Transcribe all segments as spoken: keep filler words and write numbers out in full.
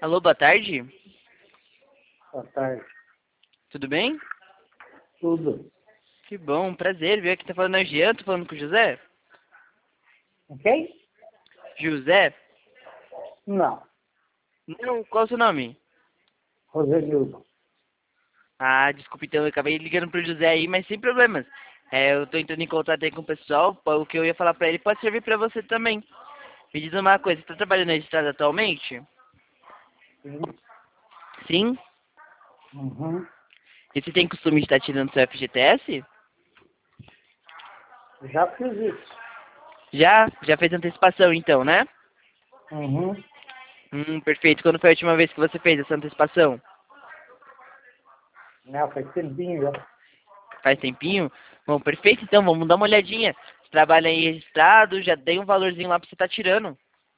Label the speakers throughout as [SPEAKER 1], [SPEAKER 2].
[SPEAKER 1] Alô, boa tarde.
[SPEAKER 2] Boa tarde.
[SPEAKER 1] Tudo bem?
[SPEAKER 2] Tudo.
[SPEAKER 1] Que bom, prazer. Viu aqui tá falando a Jean, tô falando com o José?
[SPEAKER 2] Ok?
[SPEAKER 1] José?
[SPEAKER 2] Não.
[SPEAKER 1] Não, qual é o seu nome?
[SPEAKER 2] Rosenildo.
[SPEAKER 1] Ah, desculpa, então eu acabei ligando pro José aí, mas sem problemas. É, eu tô entrando em contato aí com o pessoal, pô, o que eu ia falar pra ele pode servir pra você também. Me diz uma coisa, você tá trabalhando na estrada atualmente?
[SPEAKER 2] Sim.
[SPEAKER 1] Sim?
[SPEAKER 2] Uhum.
[SPEAKER 1] E você tem costume de estar tirando seu F G T S?
[SPEAKER 2] Já fiz isso.
[SPEAKER 1] Já? Já fez antecipação então, né?
[SPEAKER 2] Uhum.
[SPEAKER 1] Hum, perfeito. Quando foi a última vez que você fez essa antecipação?
[SPEAKER 2] Né, faz tempinho já.
[SPEAKER 1] Faz tempinho? Bom, perfeito, então, vamos dar uma olhadinha. Você trabalha aí registrado, já dei um valorzinho lá pra você estar tirando.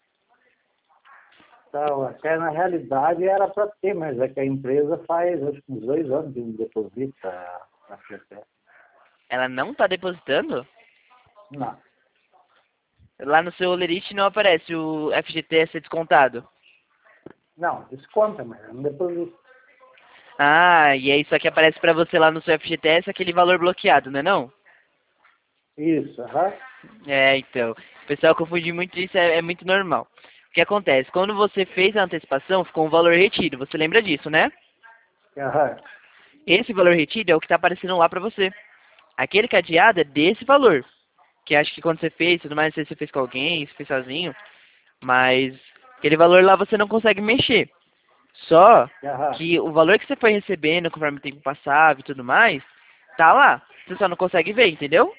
[SPEAKER 2] Então, até na realidade era para ter, mas é que a empresa faz acho que uns dois anos que não deposita a F G T.
[SPEAKER 1] Ela não tá depositando?
[SPEAKER 2] Não.
[SPEAKER 1] Lá no seu Olerite não aparece o F G T S descontado.
[SPEAKER 2] Não, desconta, mas não deposita.
[SPEAKER 1] Ah, e aí só que aparece pra você lá no seu F G T S aquele valor bloqueado, não é não?
[SPEAKER 2] Isso, aham.
[SPEAKER 1] É, então. O pessoal confunde muito isso, é, é muito normal. O que acontece? Quando você fez a antecipação, ficou um valor retido. Você lembra disso, né?
[SPEAKER 2] Aham.
[SPEAKER 1] Esse valor retido é o que tá aparecendo lá pra você. Aquele cadeado é desse valor. Que acho que quando você fez, tudo mais, não sei se você fez com alguém, se fez sozinho, mas aquele valor lá você não consegue mexer. Só
[SPEAKER 2] Aham.
[SPEAKER 1] que o valor que você foi recebendo conforme o tempo passava e tudo mais, tá lá. Você só não consegue ver, entendeu?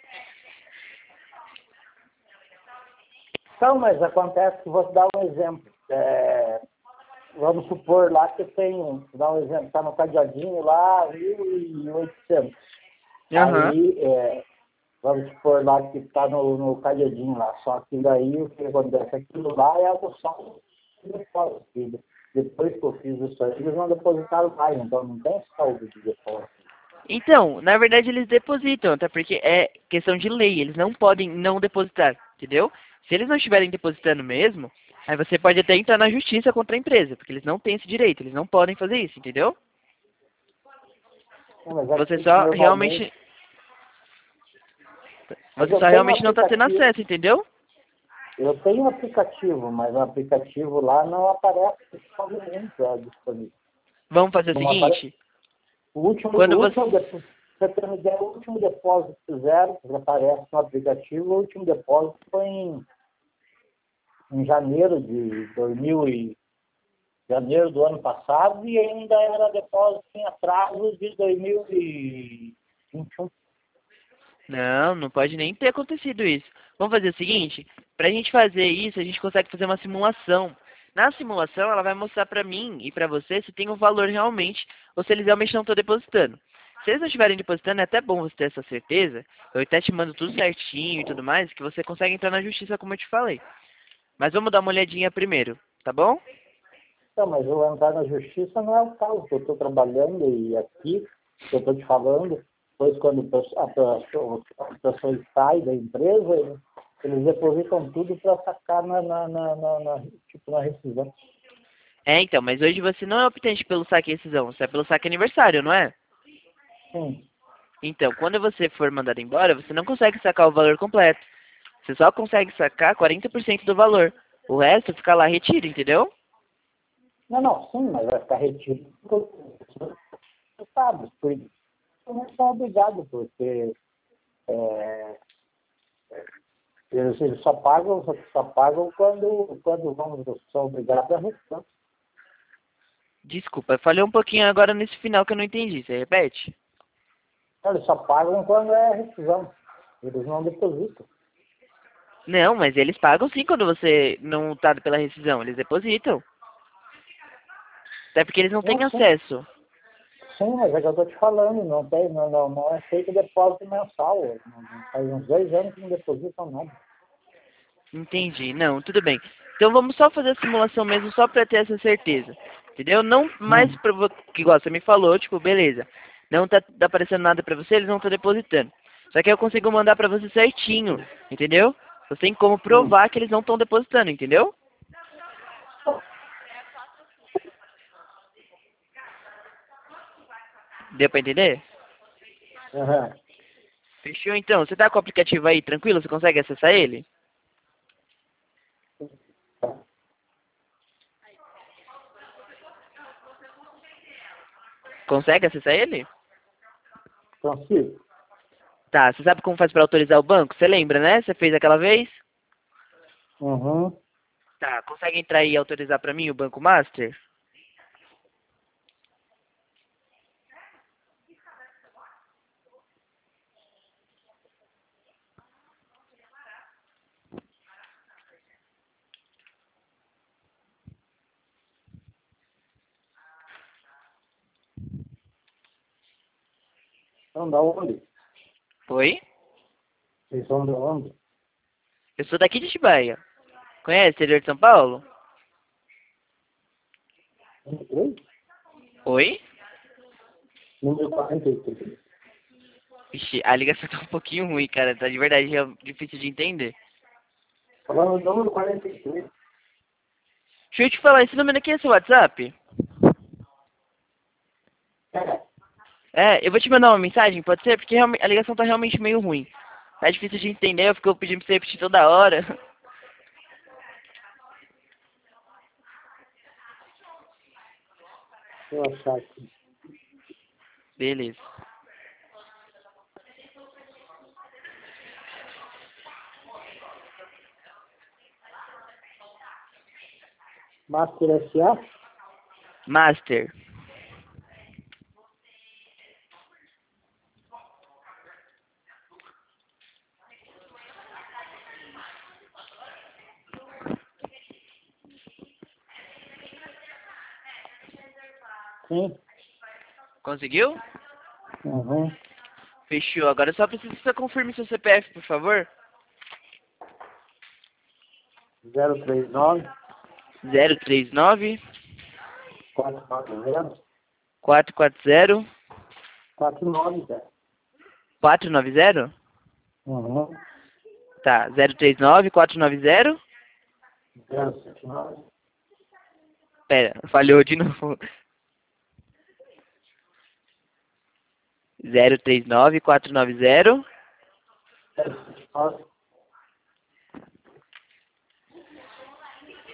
[SPEAKER 2] Então, mas acontece que vou te dar um exemplo. É, vamos supor lá que tem, vou dar um exemplo, está no cadeadinho lá, mil e oitocentos.
[SPEAKER 1] Aham.
[SPEAKER 2] Aí, é, vamos supor lá que está no, no cadeadinho lá, só que daí o que acontece? Aquilo lá é a adoção de depósito. Depois que eu fiz isso aí, eles não depositaram mais, então não tem saldo de depósito.
[SPEAKER 1] Então, na verdade eles depositam, até porque é questão de lei, eles não podem não depositar, entendeu? Se eles não estiverem depositando mesmo, aí você pode até entrar na justiça contra a empresa, porque eles não têm esse direito, eles não podem fazer isso, entendeu?
[SPEAKER 2] Não, mas é
[SPEAKER 1] Você
[SPEAKER 2] que
[SPEAKER 1] só
[SPEAKER 2] normalmente,
[SPEAKER 1] realmente,
[SPEAKER 2] mas
[SPEAKER 1] você
[SPEAKER 2] eu
[SPEAKER 1] só
[SPEAKER 2] tenho um
[SPEAKER 1] realmente não está tendo
[SPEAKER 2] aplicativo,
[SPEAKER 1] acesso, entendeu?
[SPEAKER 2] eu tenho um aplicativo, mas o aplicativo lá não aparece só é disponível.
[SPEAKER 1] Vamos fazer o
[SPEAKER 2] Não aparece.
[SPEAKER 1] seguinte,
[SPEAKER 2] O último,
[SPEAKER 1] quando
[SPEAKER 2] o
[SPEAKER 1] você...
[SPEAKER 2] último depósito, você tem uma ideia, o último depósito que fizeram, que aparece no aplicativo, o último depósito foi em, em janeiro de dois mil e janeiro do ano passado e ainda era depósito em atraso de dois mil e vinte e um.
[SPEAKER 1] Não, não pode nem ter acontecido isso. Vamos fazer o seguinte, pra gente fazer isso, a gente consegue fazer uma simulação. Na simulação, ela vai mostrar pra mim e pra você se tem um valor realmente, ou se eles realmente não estão depositando. Se eles não estiverem depositando, é até bom você ter essa certeza. Eu até te mando tudo certinho e tudo mais, que você consegue entrar na justiça, como eu te falei. Mas vamos dar uma olhadinha primeiro, tá bom?
[SPEAKER 2] Então, mas eu entrar na justiça não é o caso, eu estou trabalhando e aqui, que eu estou te falando, depois quando a pessoa, a pessoa sai da empresa, eles depositam tudo para sacar na, na, na, na, na, tipo, na rescisão.
[SPEAKER 1] É, então, mas hoje você não é optante pelo saque e rescisão, você é pelo saque aniversário, não é?
[SPEAKER 2] Sim.
[SPEAKER 1] Então, quando você for mandado embora, você não consegue sacar o valor completo. Você só consegue sacar quarenta por cento do valor. O resto fica lá retiro, entendeu?
[SPEAKER 2] Não, não, sim, mas vai ficar retido por sabe, por isso não são obrigados, porque é, eles, eles só pagam, só pagam quando, quando vamos, são obrigados a rescisão.
[SPEAKER 1] Desculpa, eu falei um pouquinho agora nesse final que eu não entendi. Você repete?
[SPEAKER 2] Eles só pagam quando é rescisão. Eles não depositam.
[SPEAKER 1] Não, mas eles pagam sim quando você não tá pela rescisão. Eles depositam. Até porque eles não
[SPEAKER 2] Não,
[SPEAKER 1] têm
[SPEAKER 2] sim.
[SPEAKER 1] acesso.
[SPEAKER 2] Sim, mas é que eu estou te falando, não, tem, não, não, não é feito depósito mensal. Não, não, faz uns dois anos que não depositam nada.
[SPEAKER 1] Entendi. Não, tudo bem. Então vamos só fazer a simulação mesmo, só pra ter essa certeza. Entendeu? Não mais
[SPEAKER 2] Hum.
[SPEAKER 1] pra vo- que igual você me falou, tipo, beleza. Não tá, tá aparecendo nada pra você, eles não estão depositando. Só que eu consigo mandar pra você certinho, entendeu? Você tem como
[SPEAKER 2] Hum.
[SPEAKER 1] provar que eles não estão depositando, entendeu? Deu pra entender?
[SPEAKER 2] Aham.
[SPEAKER 1] Fechou então. Você tá com o aplicativo aí, tranquilo? Você consegue acessar ele? Consegue acessar ele?
[SPEAKER 2] Consigo.
[SPEAKER 1] Tá, você sabe como faz pra autorizar o banco? Você lembra, né? Você fez aquela vez?
[SPEAKER 2] Uhum.
[SPEAKER 1] Tá, consegue entrar aí e autorizar pra mim o Banco Master?
[SPEAKER 2] Então, da onde?
[SPEAKER 1] Oi?
[SPEAKER 2] Vocês são de onde?
[SPEAKER 1] Eu sou daqui de Atibaia. Conhece o interior de São Paulo?
[SPEAKER 2] Oi?
[SPEAKER 1] Oi?
[SPEAKER 2] Número quarenta e três.
[SPEAKER 1] Ixi, a ligação tá um pouquinho ruim, cara. Tá de verdade é difícil de entender.
[SPEAKER 2] Falando do número quarenta e três.
[SPEAKER 1] Deixa eu te falar, esse número aqui é seu WhatsApp?
[SPEAKER 2] É.
[SPEAKER 1] É, eu vou te mandar uma mensagem, pode ser? Porque realme- a ligação tá realmente meio ruim. Tá difícil de entender, eu fico pedindo pra você repetir toda hora.
[SPEAKER 2] Deixa eu achar aqui.
[SPEAKER 1] Beleza.
[SPEAKER 2] Master S A?
[SPEAKER 1] Master.
[SPEAKER 2] Sim.
[SPEAKER 1] Conseguiu?
[SPEAKER 2] Uhum.
[SPEAKER 1] Fechou. Agora eu só preciso que você confirme seu C P F, por favor.
[SPEAKER 2] zero três nove,
[SPEAKER 1] zero três nove,
[SPEAKER 2] quatro quatro zero,
[SPEAKER 1] quatro quatro zero,
[SPEAKER 2] quatro nove zero.
[SPEAKER 1] quatro nove zero?
[SPEAKER 2] Uhum.
[SPEAKER 1] Tá, zero três nove, quatro nove zero.
[SPEAKER 2] zero sete nove.
[SPEAKER 1] Pera, falhou de novo. zero três nove, quatro nove zero.
[SPEAKER 2] zero sete nove.